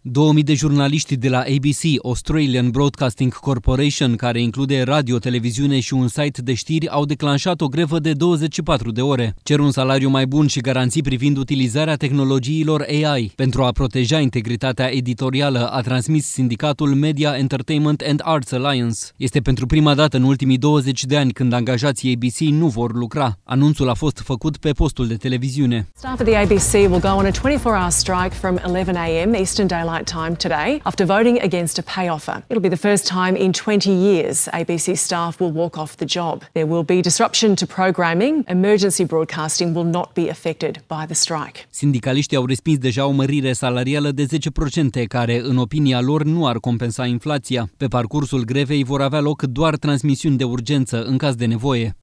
2000 de jurnaliști de la ABC, Australian Broadcasting Corporation, care include radio, televiziune și un site de știri, au declanșat o grevă de 24 de ore. Cer un salariu mai bun și garanții privind utilizarea tehnologiilor AI. Pentru a proteja integritatea editorială, a transmis sindicatul Media Entertainment and Arts Alliance. Este pentru prima dată în ultimii 20 de ani când angajații ABC nu vor lucra. Anunțul a fost făcut pe postul de televiziune. Staff at the ABC will go on a 24-hour strike from 11 a.m. Eastern Daylight Time today after voting against a pay offer. It'll be the first time in 20 years ABC staff will walk off the job. There will be disruption to programming. Emergency broadcasting will not be affected by the strike. Sindicaliștii au respins deja o mărire salarială de 10%, care, în opinia lor, nu ar compensa inflația. Pe parcursul grevei vor avea loc doar transmisiuni de urgență în caz de nevoie.